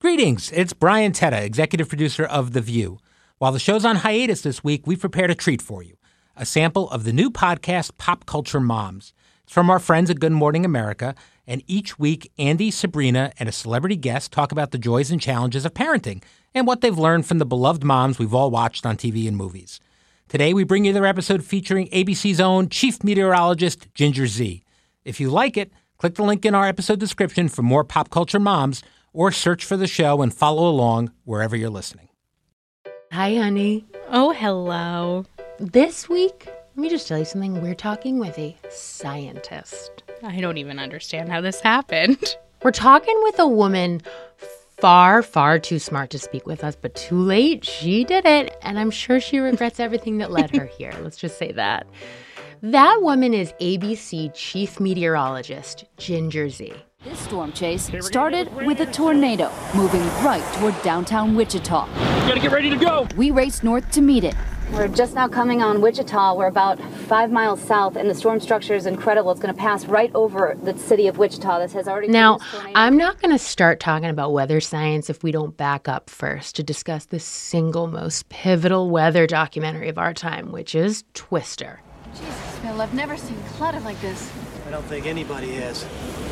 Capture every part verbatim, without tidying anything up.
Greetings, it's Brian Tetta, executive producer of The View. While the show's on hiatus this week, we've prepared a treat for you, a sample of the new podcast, Pop Culture Moms. It's from our friends at Good Morning America, and each week, Andy, Sabrina, and a celebrity guest talk about the joys and challenges of parenting and what they've learned from the beloved moms we've all watched on T V and movies. Today, we bring you their episode featuring A B C's own chief meteorologist, Ginger Zee. If you like it, click the link in our episode description for more Pop Culture Moms, or search for the show and follow along wherever you're listening. Hi, honey. Oh, hello. This week, let me just tell you something. We're talking with a scientist. I don't even understand how this happened. We're talking with a woman far, far too smart to speak with us, but too late. She did it, and I'm sure she regrets everything that led her here. Let's just say that. That woman is A B C chief meteorologist, Ginger Zee. This storm chase started with a tornado moving right toward downtown Wichita. You gotta get ready to go. We raced north to meet it. We're just now coming on Wichita. We're about five miles south, and the storm structure is incredible. It's going to pass right over the city of Wichita. This has already... Now, I'm not going to start talking about weather science if we don't back up first to discuss the single most pivotal weather documentary of our time, which is Twister. Jesus, Bill, I've never seen clutter like this. I don't think anybody has.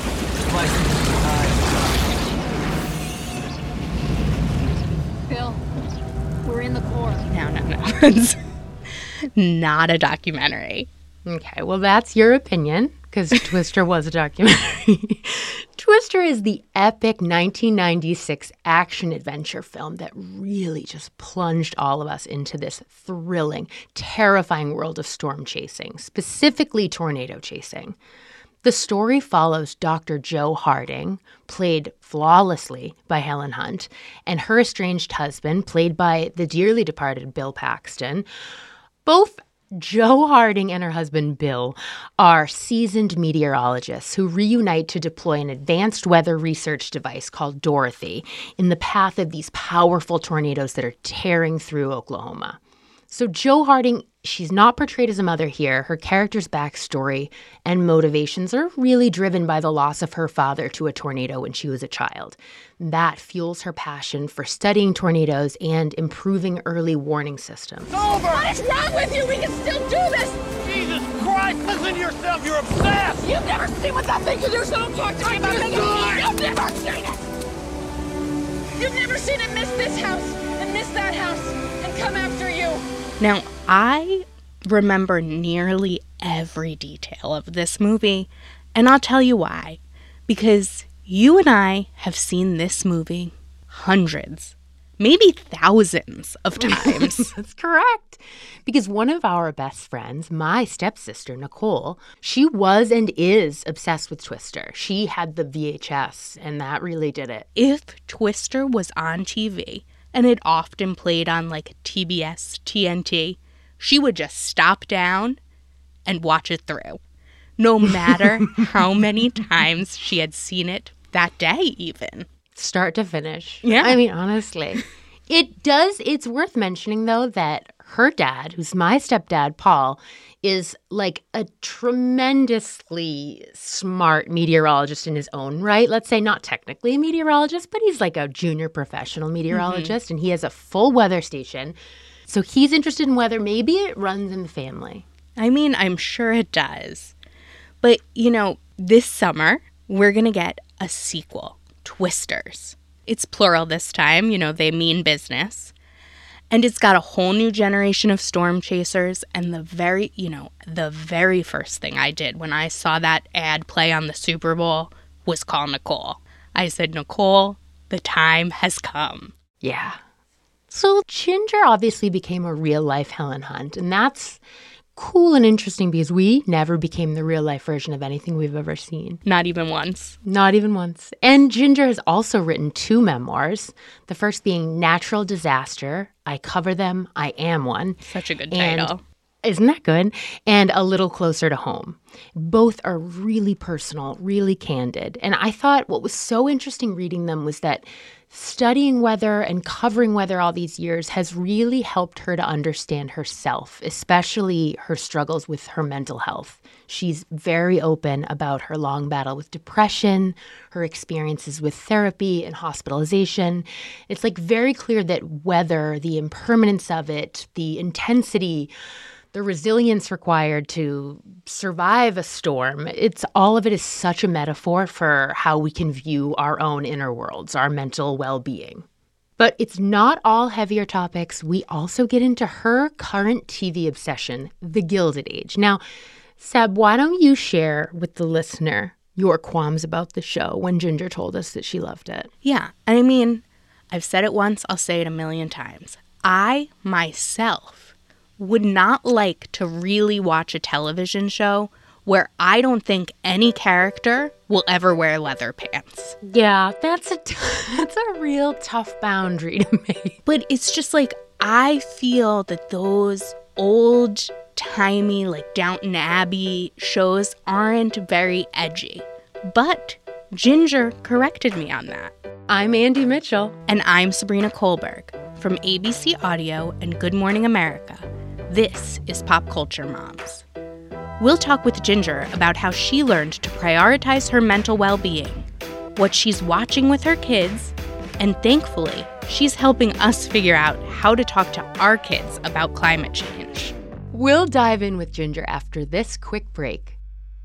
Bill, we're in the core. No, no, no. It's not a documentary. Okay, well, that's your opinion, because Twister was a documentary. Twister is the epic nineteen ninety-six action-adventure film that really just plunged all of us into this thrilling, terrifying world of storm chasing, specifically tornado chasing. The story follows Doctor Jo Harding, played flawlessly by Helen Hunt, and her estranged husband, played by the dearly departed Bill Paxton. Both Jo Harding and her husband, Bill, are seasoned meteorologists who reunite to deploy an advanced weather research device called Dorothy in the path of these powerful tornadoes that are tearing through Oklahoma. So Jo Harding, she's not portrayed as a mother here. Her character's backstory and motivations are really driven by the loss of her father to a tornado when she was a child. That fuels her passion for studying tornadoes and improving early warning systems. It's over! What is wrong with you? We can still do this! Jesus Christ, listen to yourself, you're obsessed! You've never seen what that thing can do, so don't talk to me about it! You've never seen it! You've never seen it miss this house and miss that house and come after you! Now, I remember nearly every detail of this movie, and I'll tell you why. Because you and I have seen this movie hundreds, maybe thousands of times. That's correct. Because one of our best friends, my stepsister, Nicole, she was and is obsessed with Twister. She had the V H S, and that really did it. If Twister was on T V, and it often played on like T B S, T N T, she would just stop down and watch it through, no matter how many times she had seen it that day even. Start to finish. Yeah. I mean, honestly. It does, it's worth mentioning, though, that her dad, who's my stepdad, Paul, is like a tremendously smart meteorologist in his own right. Let's say not technically a meteorologist, but he's like a junior professional meteorologist, mm-hmm. and he has a full weather station. So he's interested in weather. Maybe it runs in the family. I mean, I'm sure it does. But, you know, this summer, we're going to get a sequel, Twisters. It's plural this time, you know, they mean business. And it's got a whole new generation of storm chasers. And the very, you know, the very first thing I did when I saw that ad play on the Super Bowl was call Nicole. I said, Nicole, the time has come. Yeah. So Ginger obviously became a real-life Helen Hunt. And that's cool and interesting because we never became the real-life version of anything we've ever seen. Not even once. Not even once. And Ginger has also written two memoirs, the first being Natural Disaster, I Cover Them, I Am One. Such a good title. And Isn't that good? And A Little Closer to Home. Both are really personal, really candid. And I thought what was so interesting reading them was that studying weather and covering weather all these years has really helped her to understand herself, especially her struggles with her mental health. She's very open about her long battle with depression, her experiences with therapy and hospitalization. It's like very clear that weather, the impermanence of it, the intensity, the resilience required to survive a storm, it's all of it is such a metaphor for how we can view our own inner worlds, our mental well-being. But it's not all heavier topics. We also get into her current T V obsession, The Gilded Age. Now, Seb, why don't you share with the listener your qualms about the show when Ginger told us that she loved it? Yeah, I mean, I've said it once, I'll say it a million times. I, myself, would not like to really watch a television show where I don't think any character will ever wear leather pants. Yeah, that's a t- that's a real tough boundary to make. But it's just like, I feel that those old-timey, like Downton Abbey shows aren't very edgy. But Ginger corrected me on that. I'm Andy Mitchell. And I'm Sabrina Kohlberg from A B C Audio and Good Morning America. This is Pop Culture Moms. We'll talk with Ginger about how she learned to prioritize her mental well-being, what she's watching with her kids, and thankfully, she's helping us figure out how to talk to our kids about climate change. We'll dive in with Ginger after this quick break.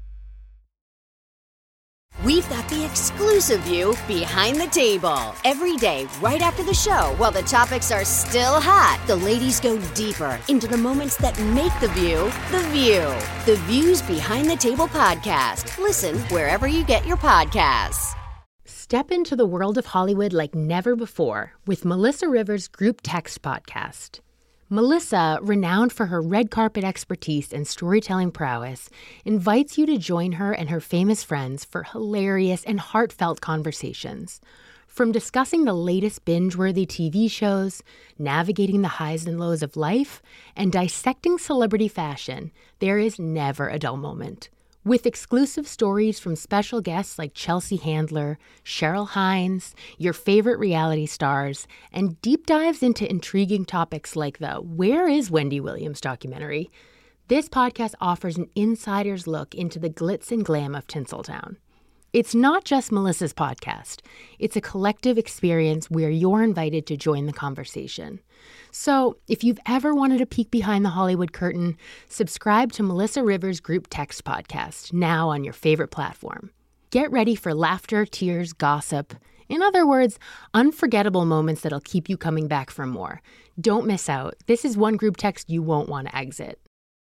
We've got the exclusive view behind the table. Every day, right after the show, while the topics are still hot, the ladies go deeper into the moments that make the view the view. The Views Behind the Table podcast. Listen wherever you get your podcasts. Step into the world of Hollywood like never before with Melissa Rivers' Group Text podcast. Melissa, renowned for her red carpet expertise and storytelling prowess, invites you to join her and her famous friends for hilarious and heartfelt conversations. From discussing the latest binge-worthy T V shows, navigating the highs and lows of life, and dissecting celebrity fashion, there is never a dull moment. With exclusive stories from special guests like Chelsea Handler, Cheryl Hines, your favorite reality stars, and deep dives into intriguing topics like the Where is Wendy Williams documentary, this podcast offers an insider's look into the glitz and glam of Tinseltown. It's not just Melissa's podcast. It's a collective experience where you're invited to join the conversation. So if you've ever wanted a peek behind the Hollywood curtain, subscribe to Melissa Rivers' Group Text podcast, now on your favorite platform. Get ready for laughter, tears, gossip. In other words, unforgettable moments that'll keep you coming back for more. Don't miss out. This is one group text you won't want to exit.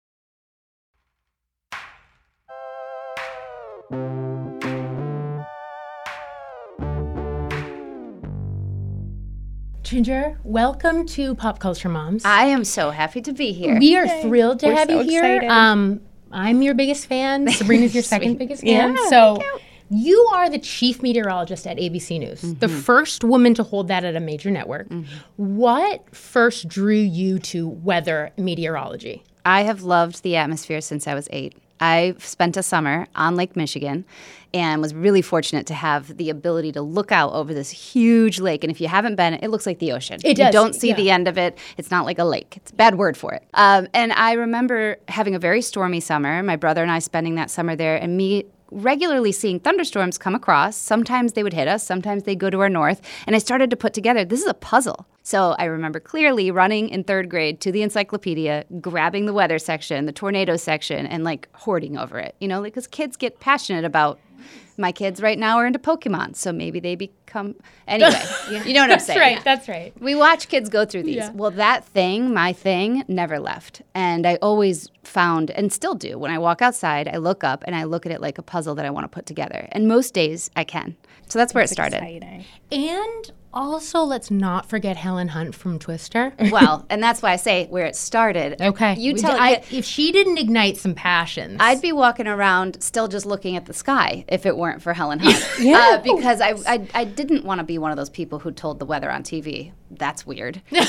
Ginger, welcome to Pop Culture Moms. I am so happy to be here. We are Yay. thrilled to We're have so you here. excited. Um, I'm your biggest fan. Sabrina's your second biggest fan. Yeah, so you. you are the chief meteorologist at A B C News, mm-hmm. the first woman to hold that at a major network. Mm-hmm. What first drew you to weather meteorology? I have loved the atmosphere since I was eight. I spent a summer on Lake Michigan and was really fortunate to have the ability to look out over this huge lake. And if you haven't been, it looks like the ocean. It does. You don't see yeah. the end of it. It's not like a lake. It's a bad word for it. Um, and I remember having a very stormy summer, my brother and I spending that summer there, and me regularly seeing thunderstorms come across. Sometimes they would hit us. Sometimes they'd go to our north. And I started to put together, this is a puzzle. So I remember clearly running in third grade to the encyclopedia, grabbing the weather section, the tornado section, and like hoarding over it. You know, because kids get passionate about, my kids right now are into Pokemon, so maybe they become, anyway, you know what I'm saying. That's right, that's right. We watch kids go through these. Yeah. Well, that thing, my thing, never left. And I always found, and still do, when I walk outside, I look up and I look at it like a puzzle that I want to put together. And most days I can. So that's where that's it started. Exciting. And also, let's not forget Helen Hunt from Twister. Well, and that's why I say where it started. Okay. You tell I, it. If she didn't ignite some passions. I'd be walking around still just looking at the sky if it weren't for Helen Hunt. yeah. Uh, because I, I I didn't want to be one of those people who told the weather on T V. that's weird. uh,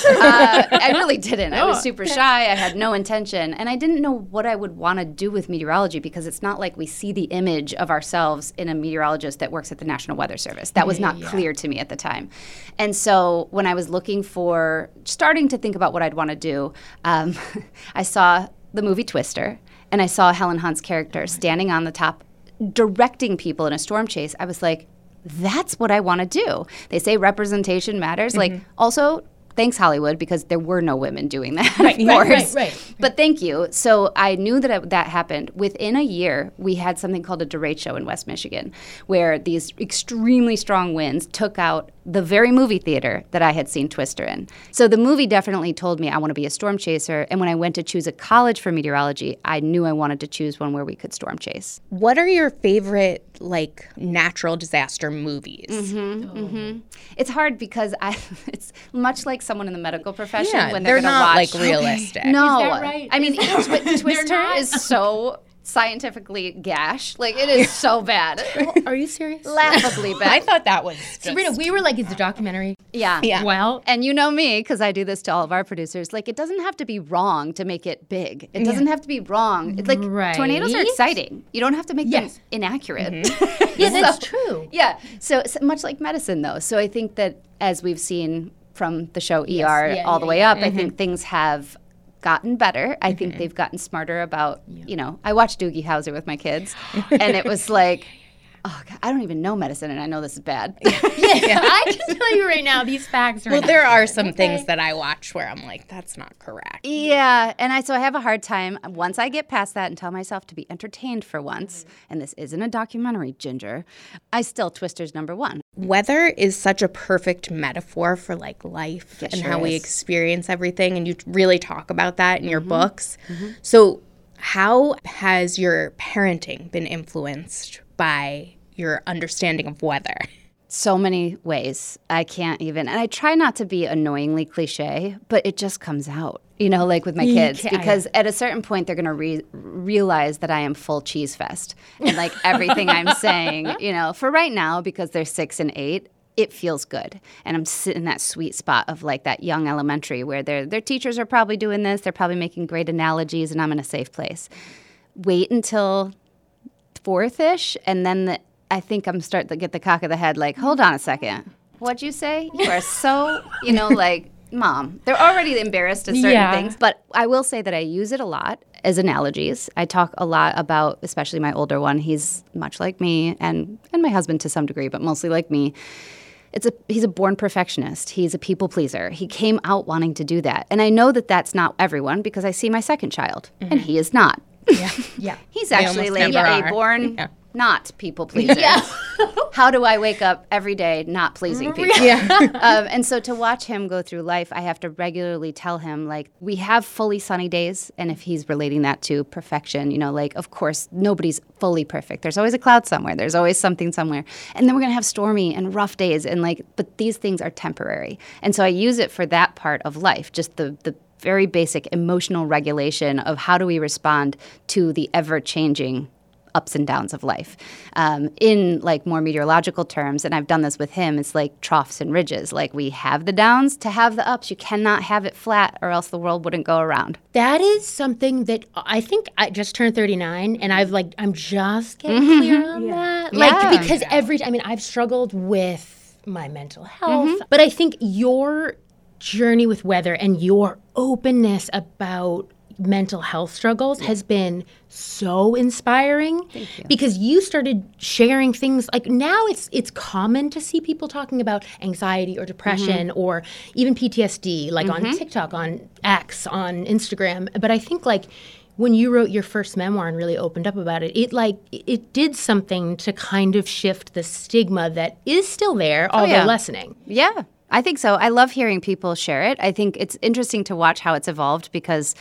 I really didn't. I was super shy. I had no intention. And I didn't know what I would want to do with meteorology because it's not like we see the image of ourselves in a meteorologist that works at the National Weather Service. That was not yeah. clear to me at the time. And so when I was looking for, starting to think about what I'd want to do, um, I saw the movie Twister, and I saw Helen Hunt's character standing on the top, directing people in a storm chase. I was like, that's what I want to do. They say representation matters. Mm-hmm. Like, also, thanks, Hollywood, because there were no women doing that, right, of course. Right, right, right. But thank you. So I knew that I, that happened. Within a year, we had something called a derecho in West Michigan, where these extremely strong winds took out the very movie theater that I had seen Twister in. So the movie definitely told me I want to be a storm chaser. And when I went to choose a college for meteorology, I knew I wanted to choose one where we could storm chase. What are your favorite, like, natural disaster movies? Mm-hmm, oh. mm-hmm. It's hard because I. It's much like someone in the medical profession yeah, when they're, they're gonna not watch. like realistic. No, is that right? I mean, twi- Twister is so scientifically gash. Like, it is so bad. Are you serious? Laughably bad. I thought that was just... Sabrina, we were like, it's a documentary. Yeah. yeah. Well. And you know me, because I do this to all of our producers. Like, it doesn't have to be wrong to make it big. It doesn't yeah. have to be wrong. It's like, right. tornadoes are exciting. You don't have to make yes. them inaccurate. Mm-hmm. yeah, that's so, true. Yeah. So, so, much like medicine, though. So I think that as we've seen from the show E R yes. yeah, all yeah, the way yeah. up, Mm-hmm. I think things have gotten better. I mm-hmm. think they've gotten smarter about, yeah. you know, I watched Doogie Howser with my kids, and it was like, oh, God, I don't even know medicine, and I know this is bad. yeah. yeah. I can tell you right now, these facts are Well, not there are true. some okay. things that I watch where I'm like, that's not correct. Yeah, and I so I have a hard time, once I get past that and tell myself to be entertained for once, and this isn't a documentary, Ginger, I still Twister's number one. Weather is such a perfect metaphor for, like, life it and sure how is. we experience everything, and you really talk about that in mm-hmm. your books. Mm-hmm. So how has your parenting been influenced by your understanding of weather? So many ways. I can't even, and I try not to be annoyingly cliche, but it just comes out, you know, like with my kids, because at a certain point they're going to re- realize that I am full cheese fest. And like everything I'm saying, you know, for right now, because they're six and eight, it feels good. And I'm sitting in that sweet spot of like that young elementary where their their teachers are probably doing this, they're probably making great analogies, and I'm in a safe place. Wait until fourth-ish, and then the I think I'm starting to get the cock of the head, like, hold on a second. What'd you say? You are so, you know, like, Mom. They're already embarrassed at certain yeah. things. But I will say that I use it a lot as analogies. I talk a lot about, especially my older one, he's much like me, and, and my husband to some degree, but mostly like me. It's a he's a born perfectionist. He's a people pleaser. He came out wanting to do that. And I know that that's not everyone because I see my second child, mm-hmm. and he is not. Yeah, yeah. He's actually like a born... Yeah. Not people pleaser. Yeah. How do I wake up every day not pleasing people? Yeah. um, and so to watch him go through life, I have to regularly tell him, like, we have fully sunny days. And if he's relating that to perfection, you know, like, of course, nobody's fully perfect. There's always a cloud somewhere. There's always something somewhere. And then we're going to have stormy and rough days. And, like, but these things are temporary. And so I use it for that part of life, just the the very basic emotional regulation of how do we respond to the ever-changing ups and downs of life. Um, in like more meteorological terms, and I've done this with him, it's like troughs and ridges. Like we have the downs to have the ups. You cannot have it flat or else the world wouldn't go around. That is something that I think I just turned thirty-nine and I've like, I'm just getting mm-hmm. clear on yeah. that. Like, yeah. because every, I mean, I've struggled with my mental health, mm-hmm. but I think your journey with weather and your openness about mental health struggles yeah. has been so inspiring. Thank you. Because you started sharing things like now it's it's common to see people talking about anxiety or depression mm-hmm. or even P T S D like mm-hmm. on TikTok, on X, on Instagram. But I think like when you wrote your first memoir and really opened up about it, it like it did something to kind of shift the stigma that is still there, although oh, yeah. lessening. Yeah. I think so. I love hearing people share it. I think it's interesting to watch how it's evolved because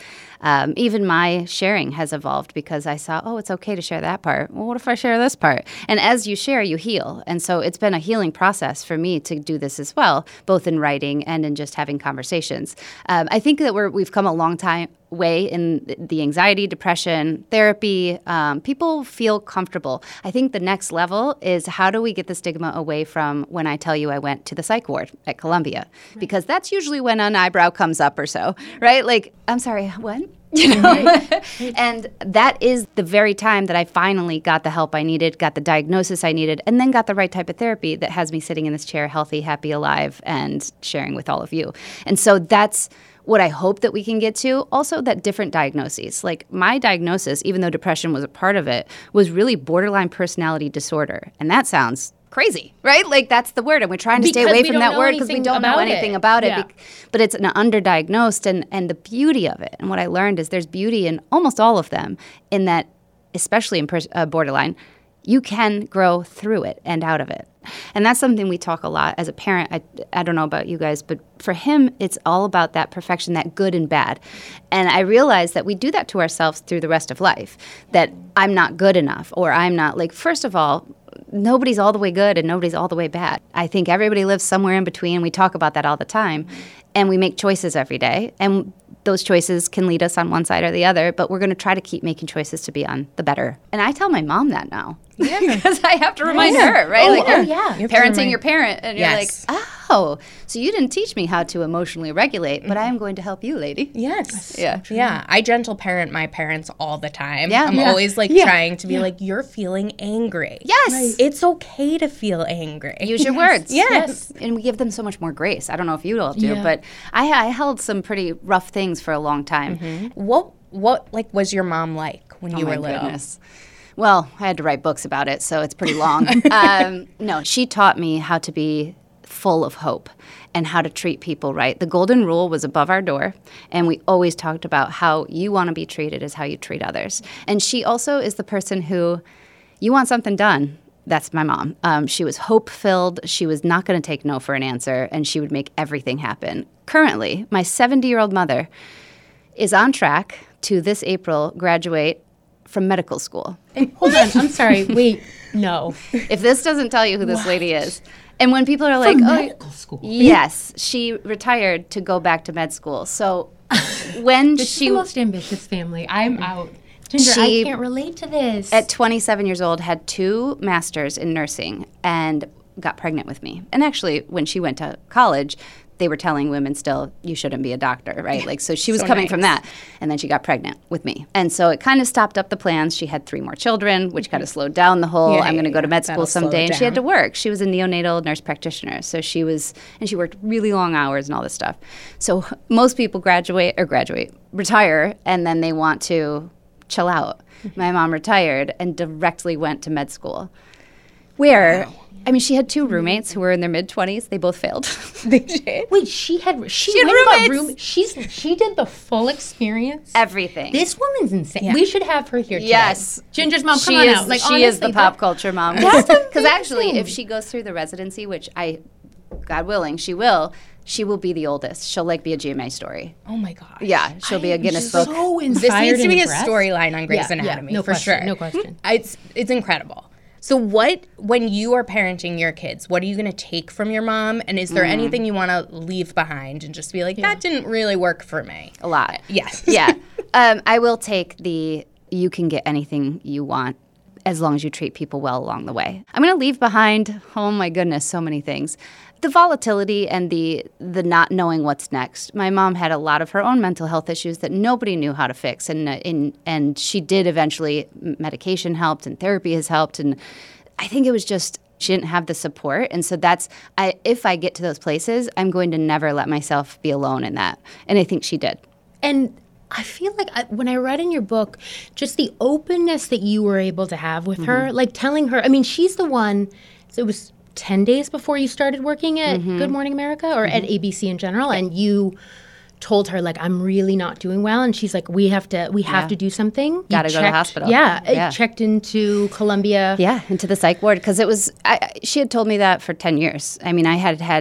Um, even my sharing has evolved because I saw, oh, it's okay to share that part. Well, what if I share this part? And as you share, you heal. And so it's been a healing process for me to do this as well, both in writing and in just having conversations. Um, I think that we're, we've come a long time way in the anxiety, depression, therapy. Um, people feel comfortable. I think the next level is how do we get the stigma away from when I tell you I went to the psych ward at Columbia? Right. Because that's usually when an eyebrow comes up or so, right? Like, I'm sorry, what? You know? Right. And that is the very time that I finally got the help I needed, got the diagnosis I needed, and then got the right type of therapy that has me sitting in this chair, healthy, happy, alive, and sharing with all of you. And so that's what I hope that we can get to. Also, that different diagnoses. Like my diagnosis, even though depression was a part of it, was really borderline personality disorder. And that sounds crazy, right? Like that's the word. And we're trying to because stay away from that word because we don't know anything it. about it. Yeah. But it's an underdiagnosed. And, and the beauty of it, and what I learned is there's beauty in almost all of them, in that, especially in pers- uh, borderline, you can grow through it and out of it. And that's something we talk a lot as a parent. I, I don't know about you guys, but for him, it's all about that perfection, that good and bad. And I realize that we do that to ourselves through the rest of life, that I'm not good enough, or I'm not, like, first of all, nobody's all the way good and nobody's all the way bad. I think everybody lives somewhere in between. We talk about that all the time. And we make choices every day. And those choices can lead us on one side or the other, but we're going to try to keep making choices to be on the better. And I tell my mom that now. Yeah. Because I have to remind yeah. her, right? Oh, like, oh you're yeah. You parenting remind- your parent. And yes. you're like, oh, so you didn't teach me how to emotionally regulate, but I am going to help you, lady. Yes. Yeah. Yeah. I gentle parent my parents all the time. Yeah. I'm Yeah. always like Yeah. trying to be Yeah. like, you're feeling angry. Yes. Right. It's okay to feel angry. Use your words. Yes. Yes. And we give them so much more grace. I don't know if you all do, Yeah. but I, I held some pretty rough things for a long time. Mm-hmm. What, what, like, was your mom like when Oh you my were little? Goodness. Well, I had to write books about it, so it's pretty long. um, no, she taught me how to be full of hope and how to treat people right. The golden rule was above our door, and we always talked about how you want to be treated is how you treat others. And she also is the person who, you want something done, that's my mom. Um, she was hope-filled. She was not going to take no for an answer, and she would make everything happen. Currently, my seventy-year-old mother is on track to this April graduate from medical school. Hold on, I'm sorry. Wait, no. If this doesn't tell you who this lady is. And when people are like, From oh, medical school. Yes, she retired to go back to med school. So when This she is the most ambitious family. I'm out. Ginger, She- I can't relate to this. at twenty-seven years old had two masters in nursing and got pregnant with me. And actually, when she went to college, they were telling women still, you shouldn't be a doctor, right? Like, so she was So coming nice. from that. And then she got pregnant with me. And so it kind of stopped up the plans. She had three more children, which kind of slowed down the whole, Yeah, I'm going to yeah, go to yeah. med school That'll slow someday. it And she had to down. work. She was a neonatal nurse practitioner. So she was, and she worked really long hours and all this stuff. So most people graduate, or graduate, retire, and then they want to chill out. My mom retired and directly went to med school. Where, I mean, she had two roommates who were in their mid-twenties. They both failed. They did? Wait, she had she, She had went and got roommates. room. She's she did the full experience. Everything. This woman's insane. Yeah. We should have her here today. Yes. Ginger's mom, come she on is, out. Like, she is the honestly, pop that- culture mom. That's Because actually, amazing. if she goes through the residency, which I, God willing, she will, she will be the oldest. She'll like be a G M A story. Oh my gosh. Yeah, she'll be a Guinness so book. inspired This needs to and be a impressed. storyline on Grey's Yeah, yeah, Anatomy, no for question, sure. no question. It's it's incredible. So what, when you are parenting your kids, what are you going to take from your mom? And is there anything you want to leave behind and just be like, that didn't really work for me? A lot. Yes. Yeah. Um, I will take the, you can get anything you want as long as you treat people well along the way. I'm going to leave behind, oh my goodness, so many things. The volatility and the the not knowing what's next. My mom had a lot of her own mental health issues that nobody knew how to fix, and uh, in, and she did eventually. Medication helped, and therapy has helped, and I think it was just she didn't have the support, and so that's I. If I get to those places, I'm going to never let myself be alone in that, and I think she did. And I feel like I, when I read in your book, just the openness that you were able to have with her, like telling her, I mean, she's the one, so it was ten days before you started working at Good Morning America or at A B C in general, and you told her, like, I'm really not doing well. And she's like, we have to, we have Yeah. to do something. You Gotta go to the checked- hospital. Yeah. Yeah. I checked into Columbia. Yeah, into the psych ward because it was. I, she had told me that for ten years. I mean, I had had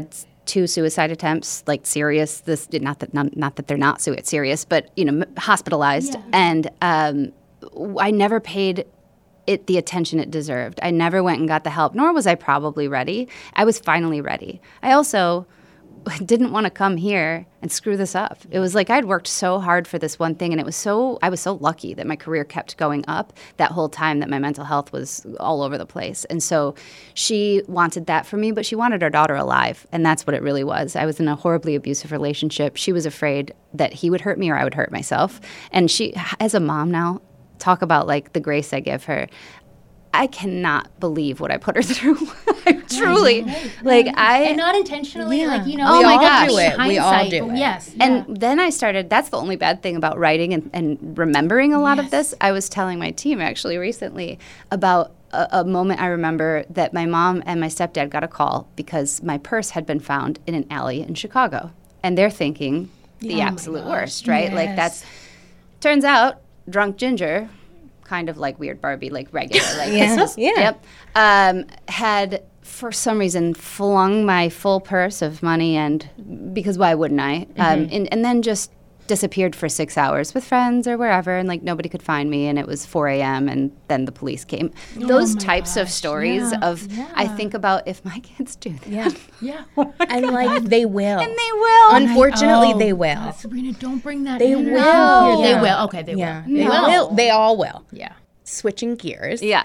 two suicide attempts, like serious. This not that not, not that they're not su- serious, but you know, hospitalized. Yeah. And um, I never paid it the attention it deserved. I never went and got the help, nor was I probably ready. I was finally ready. I also didn't want to come here and screw this up. It was like I'd worked so hard for this one thing, and it was so I was so lucky that my career kept going up that whole time that my mental health was all over the place. And so she wanted that for me, but she wanted our daughter alive, and that's what it really was. I was in a horribly abusive relationship. She was afraid that he would hurt me or I would hurt myself. And she, as a mom now, talk about like the grace I give her. I cannot believe what I put her through. Truly. Right, right. Like I and not intentionally, yeah. like, you know, oh we my all gosh. do it. We all do it. Yes. And yeah. then I started, that's the only bad thing about writing and, and remembering a lot yes. of this. I was telling my team actually recently about a, a moment I remember that my mom and my stepdad got a call because my purse had been found in an alley in Chicago. And they're thinking the oh absolute worst, right? Yes. Like that's, turns out, drunk Ginger, kind of like Weird Barbie, like regular, like yeah. this. yeah. Yep. Um, had for some reason flung my full purse of money, and because why wouldn't I? Mm-hmm. Um, and, and then just disappeared for six hours with friends or wherever, and like nobody could find me, and it was four a.m. and then the police came. Oh Those types gosh. of stories yeah. of yeah. I think about if my kids do that. Yeah. Yeah. And like they will. And they will. Unfortunately, oh, they will. God, Sabrina, don't bring that They in. will. Yeah. They Yeah. will. Okay, they yeah. will. They will. will. They all will. Yeah. Switching gears. Yeah.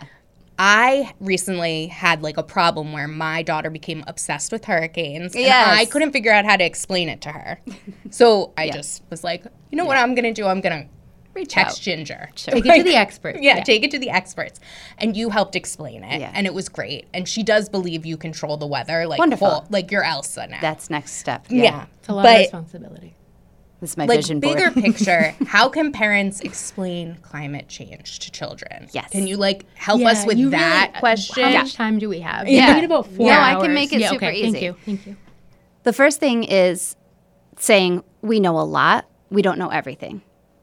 I recently had like a problem where my daughter became obsessed with hurricanes, and Yes. I couldn't figure out how to explain it to her. So I Yeah. just was like, you know what I'm gonna do? I'm gonna Reach text out. Ginger. Take it to the experts. Yeah, take it to the experts. And you helped explain it, Yeah. and it was great. And she does believe you control the weather, like Wonderful. full, like you're Elsa now. That's next step. yeah. Yeah. It's a lot but, of responsibility. This is my like vision bigger board. picture, how can parents explain climate change to children? Yes. Can you like help Yeah, us with you that really- question? How much time do we have? Yeah. We need about four No, I hours. can make it yeah, super okay. easy. Thank you. Thank you. The first thing is saying we know a lot, we don't know everything.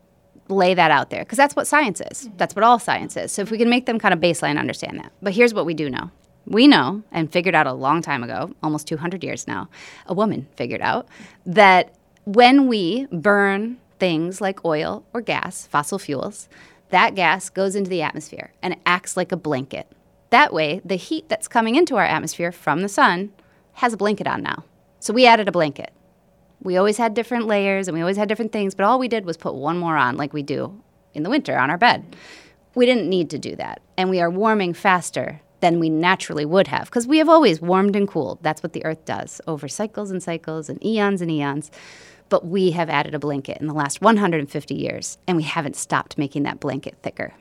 Lay that out there, because that's what science is. That's what all science is. So if we can make them kind of baseline understand that. But here's what we do know. We know, and figured out a long time ago, almost two hundred years now, a woman figured out that when we burn things like oil or gas, fossil fuels, that gas goes into the atmosphere and it acts like a blanket. That way, the heat that's coming into our atmosphere from the sun has a blanket on now. So we added a blanket. We always had different layers and we always had different things, but all we did was put one more on like we do in the winter on our bed. We didn't need to do that. And we are warming faster than we naturally would have, because we have always warmed and cooled. That's what the Earth does over cycles and cycles and eons and eons. But we have added a blanket in the last one hundred fifty years, and we haven't stopped making that blanket thicker.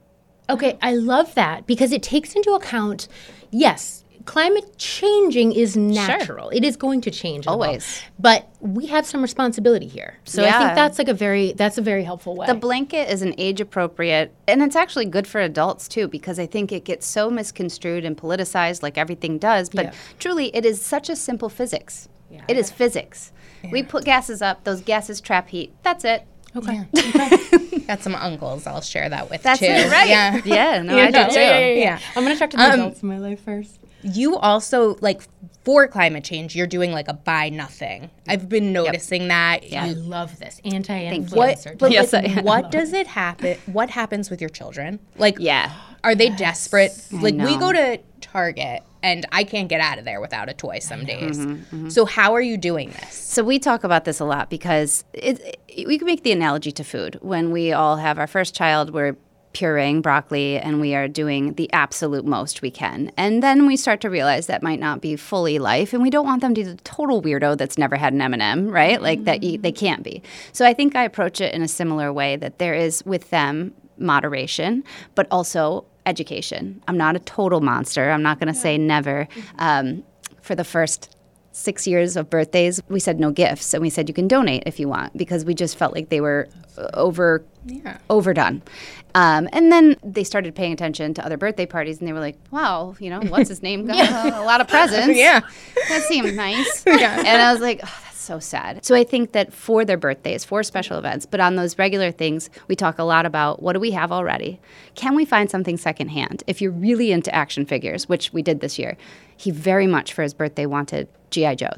Okay, I love that because it takes into account, yes, climate changing is natural. It is going to change. Always. But we have some responsibility here. So I Yeah. think that's like a very, that's a very helpful way. The blanket is an age appropriate, and it's actually good for adults too, because I think it gets so misconstrued and politicized like everything does. But Yeah. truly, it is such a simple physics. Yeah. It is physics. We put gases up, those gases trap heat. That's it. Okay. Got some uncles I'll share that with That's too. it, right? Yeah. Yeah, no, You I know? do too. Yeah, yeah, yeah, yeah. Yeah. I'm going to talk to the Um, adults in my life first. You also, like, for climate change, you're doing like a buy nothing. I've been noticing that. I You- love this. What, Anti-influencer. but Yes, like, I am. what does it happen? What happens with your children? Like, Yeah. are they desperate? I Like, we know. go to Target and I can't get out of there without a toy some days. Mm-hmm, So how are you doing this? So we talk about this a lot because it, it, we can make the analogy to food. When we all have our first child, we're pureeing broccoli and we are doing the absolute most we can. And then we start to realize that might not be fully life, and we don't want them to be the total weirdo that's never had an M and M, right? Like that you, they can't be. So I think I approach it in a similar way, that there is with them moderation, but also education. I'm not a total monster. I'm not going to say never. Um, for the first six years of birthdays, we said no gifts, and we said you can donate if you want, because we just felt like they were over Yeah. overdone. Um, and then they started paying attention to other birthday parties, and they were like, wow, you know, what's his name? Got a lot of presents. Yeah. That seemed nice. Yeah. And I was like, oh, that's so sad. So I think that for their birthdays, for special events, but on those regular things, we talk a lot about what do we have already? Can we find something secondhand? If you're really into action figures, which we did this year, he very much for his birthday wanted G I Joes.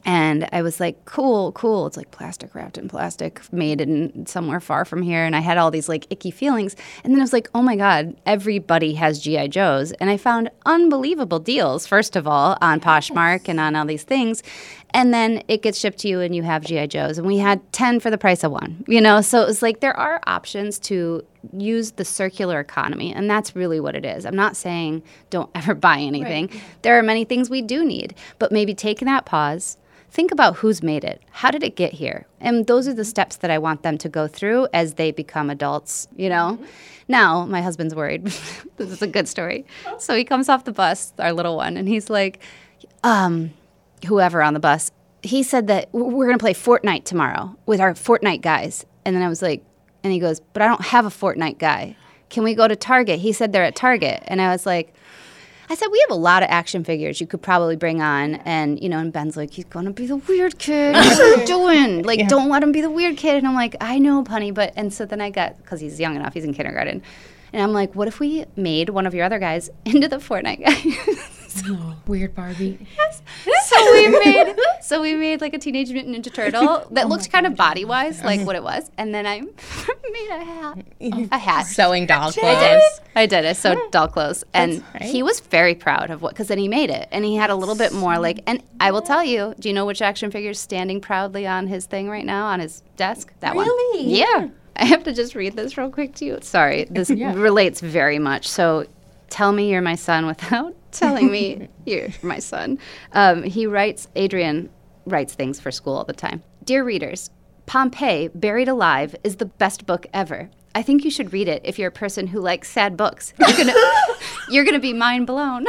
And I was like, cool, cool. It's like plastic wrapped in plastic, made in somewhere far from here. And I had all these like icky feelings. And then I was like, oh my God, everybody has G I. Joes. And I found unbelievable deals, first of all, on Poshmark and on all these things. And then it gets shipped to you and you have G I. Joes. And we had ten for the price of one, you know? So it was like there are options to use the circular economy. And that's really what it is. I'm not saying don't ever buy anything. Right. There are many things we do need. But maybe taking that pause, think about who's made it. How did it get here? And those are the steps that I want them to go through as they become adults, you know? Mm-hmm. Now, my husband's worried. This is a good story. So he comes off the bus, our little one, and he's like, um, whoever on the bus, he said that we're going to play Fortnite tomorrow with our Fortnite guys. And then I was like, and he goes, but I don't have a Fortnite guy. Can we go to Target? He said they're at Target. And I was like, I said, we have a lot of action figures you could probably bring on. And, you know, and Ben's like, he's going to be the weird kid. What are you doing? Like, yeah. Don't let him be the weird kid. And I'm like, I know, honey. But, and so then I got, because he's young enough, he's in kindergarten. And I'm like, what if we made one of your other guys into the Fortnite guy? So, oh, weird Barbie. Yes. So we made so we made like a Teenage Mutant Ninja Turtle that oh looked kind of body wise like what it was, and then I made a hat. A hat. Sewing doll clothes. I did. I did. I sewed doll clothes, and right. He was very proud of what because then he made it, and he had a little bit more like. And I will tell you, do you know which action figure is standing proudly on his thing right now on his desk? That really? one. Really? Yeah. I have to just read this real quick to you. Sorry, this yeah. relates very much. So, tell me you're my son without telling me you're my son. Um, he writes, Adrian writes things for school all the time. Dear readers, Pompeii, Buried Alive is the best book ever. I think you should read it if you're a person who likes sad books. You're gonna, you're gonna be mind blown.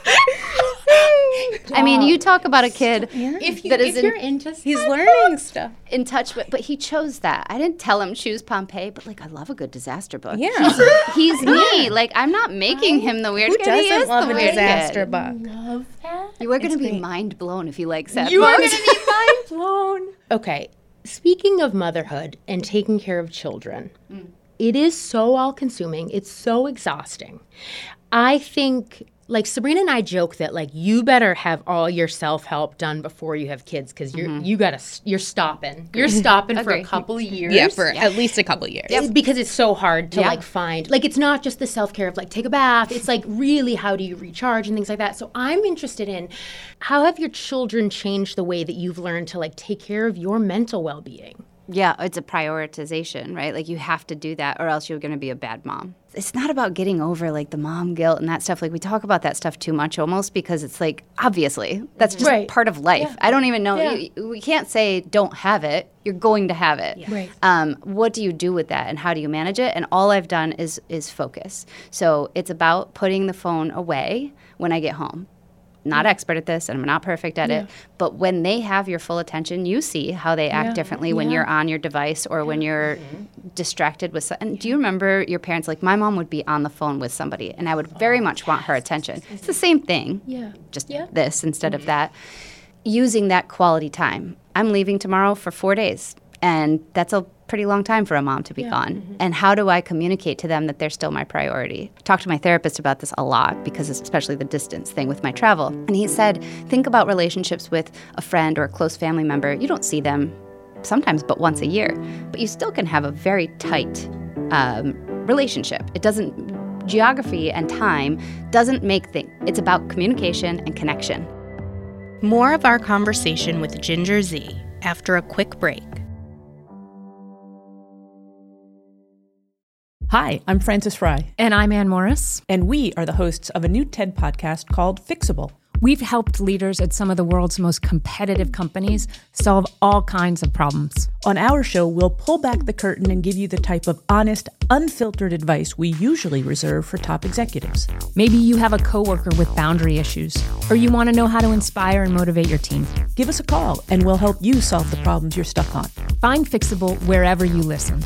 I mean, you talk about a kid if you, that is if in, you're into he's learning stuff. In touch with, but he chose that. I didn't tell him choose Pompeii, but like I love a good disaster book. Yeah, he's, he's me. Like I'm not making him the weird Who kid. Doesn't he is love the a weird disaster kid. book. Love that. You are going to be great. mind blown if you like sad you books. You are going to be mind blown. Okay, speaking of motherhood and taking care of children, mm. it is so all-consuming. It's so exhausting. I think. Like Sabrina and I joke that like you better have all your self-help done before you have kids because you're mm-hmm. you gotta you're stopping you're stopping for a couple of years yeah for yeah. at least a couple of years yep. because it's so hard to yeah. like find like it's not just the self-care of like take a bath, it's like really how do you recharge and things like that. So I'm interested in how have your children changed the way that you've learned to like take care of your mental well-being? Yeah, it's a prioritization, right? Like you have to do that or else you're going to be a bad mom. It's not about getting over like the mom guilt and that stuff. Like we talk about that stuff too much almost because it's like, obviously, that's just right. part of life. Yeah. I don't even know. Yeah. You, we can't say don't have it. You're going to have it. Yeah. Right. Um, what do you do with that and how do you manage it? And all I've done is is focus. So it's about putting the phone away when I get home. Not expert at this, and I'm not perfect at yeah. it, but when they have your full attention, you see how they act yeah. differently when yeah. you're on your device or yeah. when you're mm-hmm. distracted with some, and yeah. do you remember your parents, like my mom would be on the phone with somebody, and I would very oh, much yes. want her attention. It's the same thing, yeah. just yeah. this instead mm-hmm. of that. Using that quality time. I'm leaving tomorrow for four days, and that's a pretty long time for a mom to be yeah. gone. Mm-hmm. And how do I communicate to them that they're still my priority? I talked to my therapist about this a lot because it's especially the distance thing with my travel. And he said, think about relationships with a friend or a close family member. You don't see them sometimes but once a year, but you still can have a very tight um, relationship. It doesn't, geography and time doesn't make things. It's about communication and connection. More of our conversation with Ginger Zee after a quick break. Hi, I'm Frances Fry. And I'm Ann Morris. And we are the hosts of a new TED podcast called Fixable. We've helped leaders at some of the world's most competitive companies solve all kinds of problems. On our show, we'll pull back the curtain and give you the type of honest, unfiltered advice we usually reserve for top executives. Maybe you have a coworker with boundary issues, or you want to know how to inspire and motivate your team. Give us a call, and we'll help you solve the problems you're stuck on. Find Fixable wherever you listen.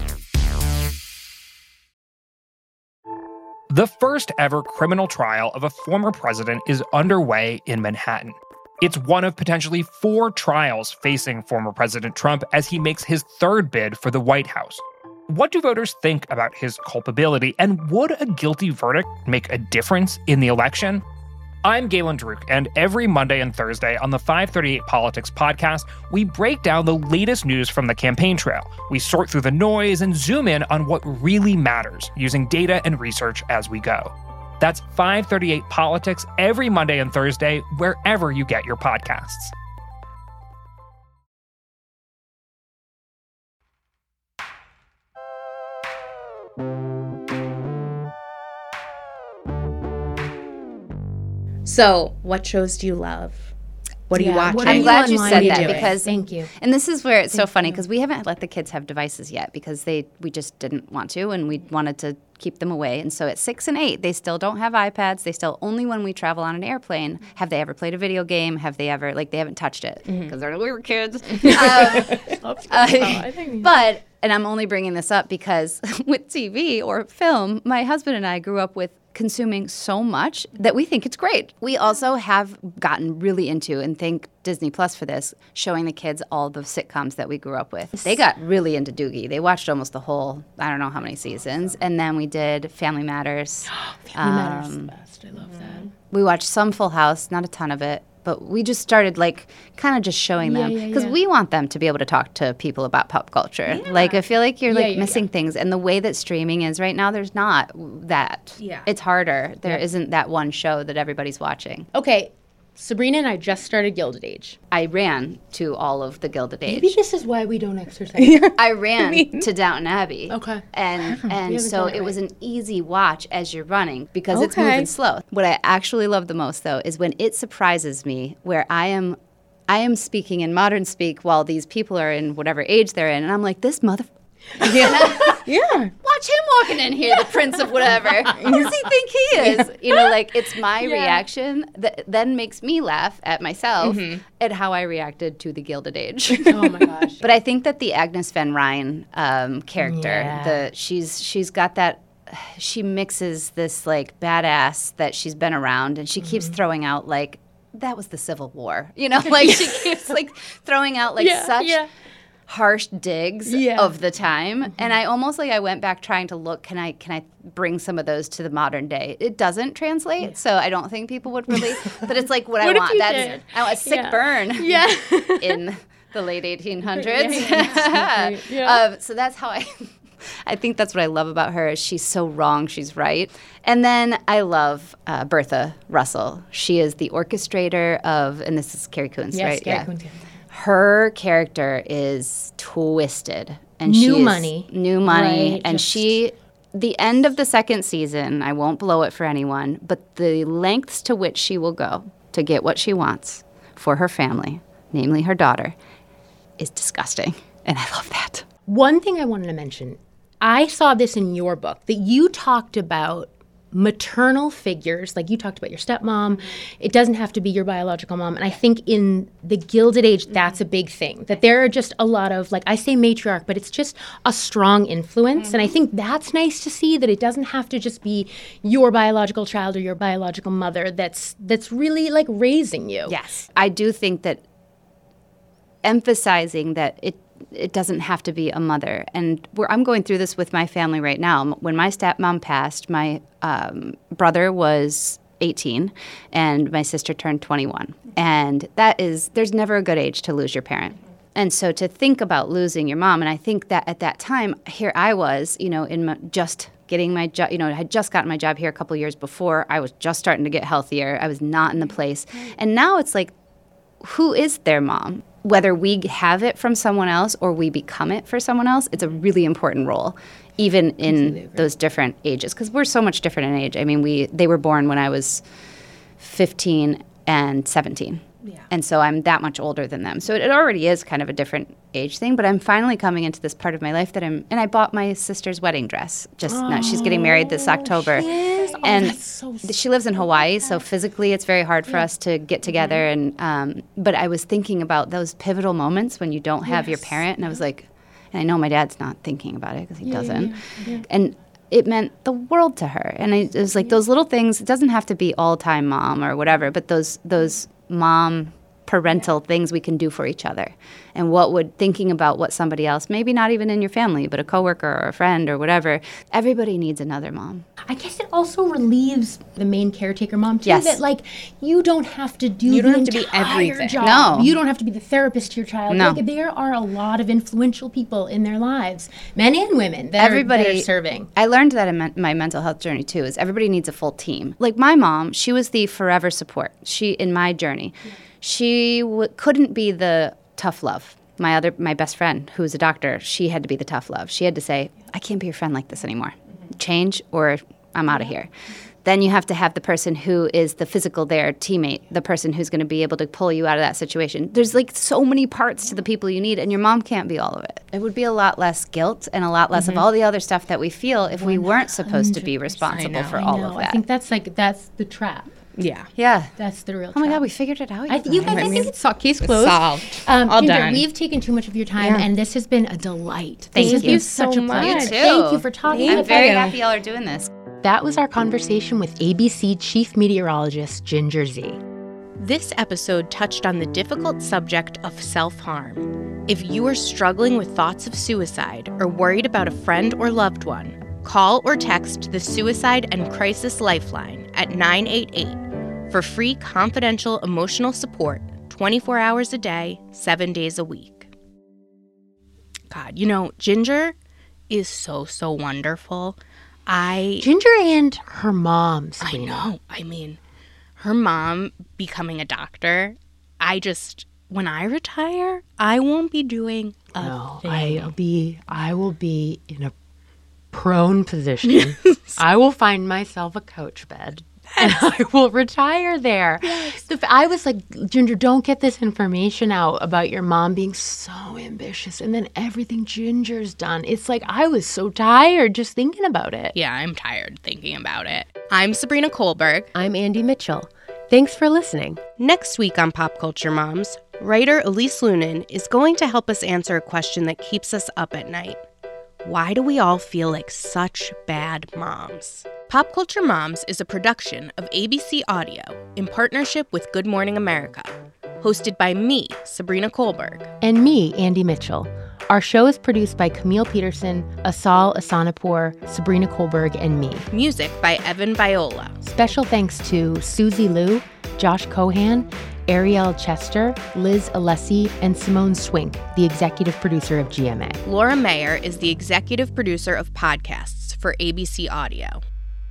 The first ever criminal trial of a former president is underway in Manhattan. It's one of potentially four trials facing former President Trump as he makes his third bid for the White House. What do voters think about his culpability, and would a guilty verdict make a difference in the election? I'm Galen Druk, and every Monday and Thursday on the five thirty-eight Politics podcast, we break down the latest news from the campaign trail. We sort through the noise and zoom in on what really matters, using data and research as we go. That's five thirty-eight Politics every Monday and Thursday, wherever you get your podcasts. So, what shows do you love? What are you Yeah, watching? I'm glad you What said are you that doing? because Thank you. And this is where it's so funny because we haven't let the kids have devices yet because they we just didn't want to and we wanted to keep them away. And so at six and eight, they still don't have iPads. They still only when we travel on an airplane have they ever played a video game? Have they ever like they haven't touched it because they're we were kids. um, uh, but and I'm only bringing this up because with T V or film, my husband and I grew up with consuming so much that we think it's great. We also have gotten really into, and thank Disney Plus for this, showing the kids all the sitcoms that we grew up with. They got really into Doogie. They watched almost the whole, I don't know how many seasons. And then we did Family Matters. Family Matters is the best. I love that. We watched some Full House, not a ton of it. But we just started, like, kind of just showing Yeah, them. yeah, Because yeah. we want them to be able to talk to people about pop culture. Like, I feel like you're, Yeah, like, yeah, missing things. And the way that streaming is right now, there's not that. Yeah. It's harder. There not that one show that everybody's watching. Okay, Sabrina and I just started Gilded Age. I ran to all of the Gilded Age. Maybe this is why we don't exercise. I ran to Downton Abbey. Okay. And and haven't so done it it was right. an easy watch as you're running because it's Okay. moving slow. What I actually love the most though is when it surprises me where I am I am speaking in modern speak while these people are in whatever age they're in and I'm like this mother Yeah. watch him walking in here, the prince of whatever. Who does he think he is? You know, like it's my reaction that then makes me laugh at myself at how I reacted to the Gilded Age. Oh my gosh. But I think that the Agnes Van Ryn um, character, Yeah. the she's she's got that. She mixes this like badass that she's been around, and she keeps throwing out like that was the Civil War. You know, like she keeps like throwing out like Yeah, such. yeah. harsh digs Yeah. of the time and I almost like I went back trying to look can I can I bring some of those to the modern day. It doesn't translate so I don't think people would really but it's like what, What I if want you that's did? I want a sick Yeah. burn Yeah. in the late eighteen hundreds. Yeah. um, so that's how I I think that's what I love about her is she's so wrong, she's right. And then I love uh, Bertha Russell. She is the orchestrator of, and this is Carrie Coons, Yes, right? Carrie Coons, yeah. Her character is twisted. And New she is money. New money. Right, and just- she, the end of the second season, I won't blow it for anyone, but the lengths to which she will go to get what she wants for her family, namely her daughter, is disgusting. And I love that. One thing I wanted to mention, I saw this in your book, that you talked about maternal figures, like you talked about your stepmom. It doesn't have to be your biological mom. And I think in the Gilded Age, that's a big thing, that there are just a lot of, like I say matriarch, but it's just a strong influence. And I think that's nice to see, that it doesn't have to just be your biological child or your biological mother that's that's really like raising you. Yes. I do think that emphasizing that it it doesn't have to be a mother. And we're, I'm going through this with my family right now. M- When my stepmom passed, my um, brother was eighteen and my sister turned twenty-one. And that is, there's never a good age to lose your parent. And so to think about losing your mom, and I think that at that time, here I was, you know, in my, just getting my job, you know, I had just gotten my job here a couple years before. I was just starting to get healthier. I was not in the place. And now it's like, who is their mom? Whether we have it from someone else or we become it for someone else, it's a really important role, even in those different ages, because we're so much different in age. I mean, we they were born when I was fifteen and seventeen. Yeah. And so I'm that much older than them. So it, it already is kind of a different age thing, but I'm finally coming into this part of my life that I'm, and I bought my sister's wedding dress. Just now, she's getting married this October. Oh, and that's so she lives in Hawaii, so physically it's very hard for us to get together. And um, but I was thinking about those pivotal moments when you don't have your parent, and I was like, and I know my dad's not thinking about it because he Yeah, doesn't. yeah, yeah. And it meant the world to her. And I, it was like those little things. It doesn't have to be all-time mom or whatever, but those those mom parental things we can do for each other. And what would thinking about what somebody else, maybe not even in your family, but a coworker or a friend or whatever, everybody needs another mom. I guess it also relieves the main caretaker mom, too, Yes. that, like, you don't have to do You the don't have to be entire everything. job. No. You don't have to be the therapist to your child. No. Like, there are a lot of influential people in their lives, men and women, that, Everybody are, that are serving. I learned that in my, my mental health journey too. Is everybody needs a full team. Like my mom, she was the forever support. She in my journey, she w- couldn't be the tough love. My other, my best friend, who's a doctor, she had to be the tough love. She had to say, "I can't be your friend like this anymore. Change, or I'm out of here." Then you have to have the person who is the physical there teammate, the person who's going to be able to pull you out of that situation. There's like so many parts to the people you need, and your mom can't be all of it. It would be a lot less guilt and a lot less Mhm. of all the other stuff that we feel if we weren't supposed to be responsible for I all know. of that. I think that's like, that's the trap. Yeah. Yeah. That's the real Oh my trap. God, we figured it out. I, th- you guys, I think it's so- case closed. Solved. Um, All Ginger, done. we've taken too much of your time, Yeah. and this has been a delight. Thank this has you been so such a pleasure. much. You too. Thank you for talking I'm with very us. happy y'all are doing this. That was our conversation with A B C Chief Meteorologist Ginger Zee. This episode touched on the difficult subject of self-harm. If you are struggling with thoughts of suicide or worried about a friend or loved one, call or text the Suicide and Crisis Lifeline at nine eight eight for free confidential emotional support twenty-four hours a day, seven days a week. God, you know, Ginger is so, so wonderful. I Ginger and her mom, I Sabrina. know. I mean, her mom becoming a doctor, I just, when I retire, I won't be doing a No, thing. I'll be, I will be in a prone position. I will find myself a couch bed. And I will retire there. The f- I was like, Ginger, don't get this information out about your mom being so ambitious and then everything Ginger's done. It's like, I was so tired just thinking about it. Yeah, I'm tired thinking about it. I'm Sabrina Kohlberg. I'm Andy Mitchell. Thanks for listening. Next week on Pop Culture Moms, writer Elise Lunin is going to help us answer a question that keeps us up at night. Why do we all feel like such bad moms? Pop Culture Moms is a production of A B C Audio in partnership with Good Morning America, hosted by me, Sabrina Kohlberg. And me, Andy Mitchell. Our show is produced by Camille Peterson, Asal Asanapour, Sabrina Kohlberg, and me. Music by Evan Viola. Special thanks to Susie Liu, Josh Cohan, Ariel Chester, Liz Alessi, and Simone Swink, the executive producer of G M A. Laura Mayer is the executive producer of podcasts for A B C Audio.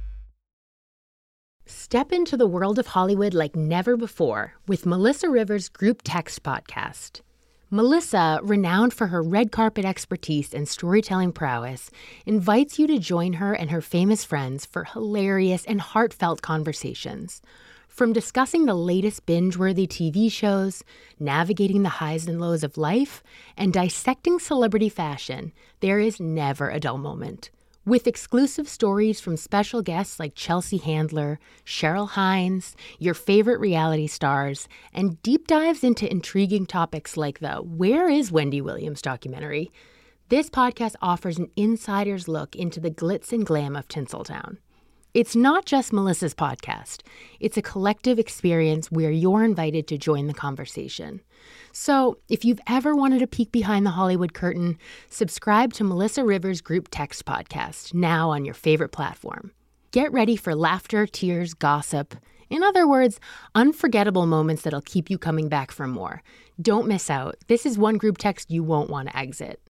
Step into the world of Hollywood like never before with Melissa Rivers' Group Text podcast. Melissa, renowned for her red carpet expertise and storytelling prowess, invites you to join her and her famous friends for hilarious and heartfelt conversations. From discussing the latest binge-worthy T V shows, navigating the highs and lows of life, and dissecting celebrity fashion, there is never a dull moment. With exclusive stories from special guests like Chelsea Handler, Cheryl Hines, your favorite reality stars, and deep dives into intriguing topics like the Where is Wendy Williams documentary, this podcast offers an insider's look into the glitz and glam of Tinseltown. It's not just Melissa's podcast. It's a collective experience where you're invited to join the conversation. So, if you've ever wanted a peek behind the Hollywood curtain, subscribe to Melissa Rivers' Group Text podcast, now on your favorite platform. Get ready for laughter, tears, gossip. In other words, unforgettable moments that'll keep you coming back for more. Don't miss out. This is one group text you won't want to exit.